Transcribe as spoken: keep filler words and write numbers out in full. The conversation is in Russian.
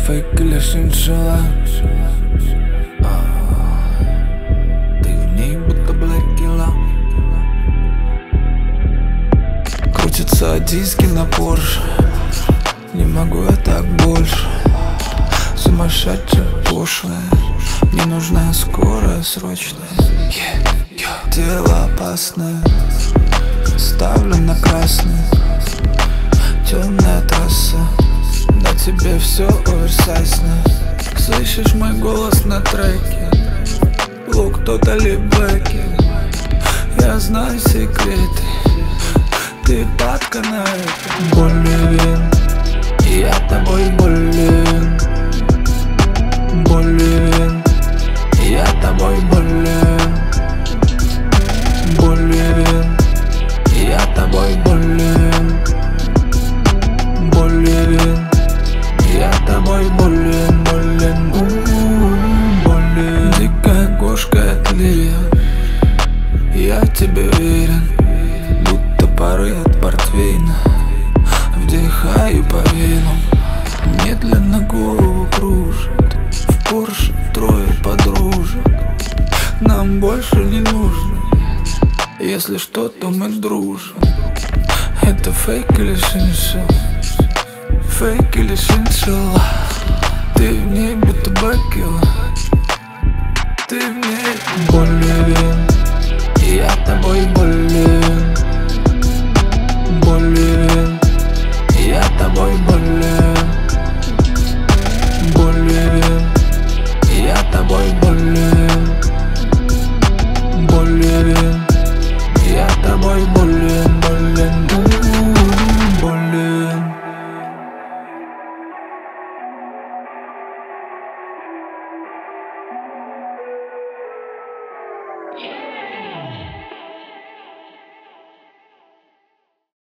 фейк или шиншилла? А, ты в ней будто блэкила. Крутятся диски на Порше. Не могу я так больше. Сумасшедшая, пошлая. Мне нужна скорая, срочная. yeah, yeah. Тело опасное, ставлю на красный. Темная трасса, на тебе все оверсайзно. Слышишь мой голос на треке? Лук тотали бэки. Я знаю секреты, ты падка на это. Болен, я тобой болен. Болен, я тобой болен. Болен, я тобой болен. Болен, я тобой болен, болен, у-у-у, болен. Дикая кошка, это лирия. Я тебе верен, будто пары от портвейна. Вдыхаю по венам, медленно голову кружит. В Порше трое подружек, нам больше не нужно. Если что, то мы дружим. Это фейк или шиншилла? Фейк или шиншилла? Ты в ней будто бэкила. Ты в ней болен, я тобой болен.